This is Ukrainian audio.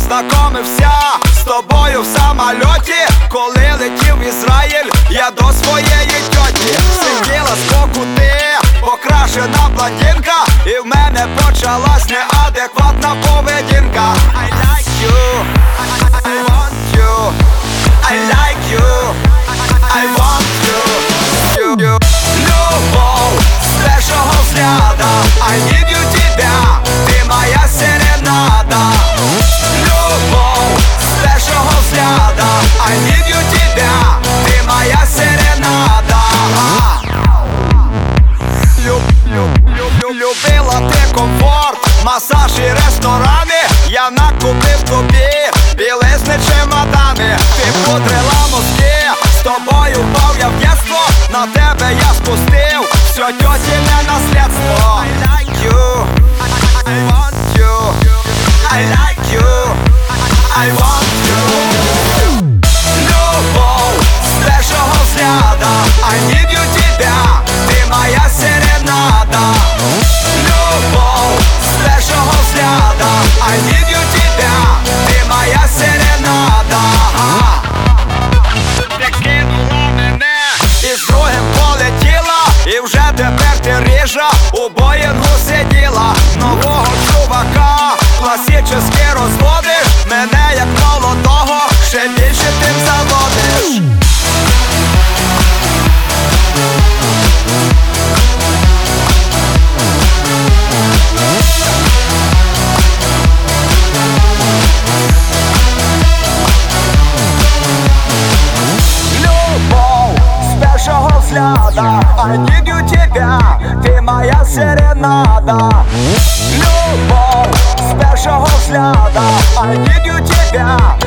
познайомився з тобою в самольоті, коли летів в Ізраїль я до своєї тьоті. Сиділа збоку ти, покрашена блондинка, і в мене почалась неадекватна поведінка. I like you, I want you, I like you, I want you. Любов з першого взгляда, I need you, тебя, ти моя серенада. Любов з першого взгляда, I need you, тебя, ти моя серенада. Любила ти комфорт, масаж і ресторани, я накупив тобі білизни чемодани. Ти пудрила мозки, з тобою впав я в дєтство, на тебе я спустив все тьотіне наслідство. I like you, I want you, I like you, I want you. Любов з першого взгляда, I need you, тебя, ти моя серенада. Любов з першого взгляда, I need you, тебя, ти моя серенада. Ти кинула мене і з другим полетіла, і вже тепер ти ріжа у Боїнгу сиділа. Нового чувака класичні розводиш, мене як молодого ще більше тим заводиш. I need you, тебя, ти моя серенада. Любов з першого взгляда, I need you, тебя,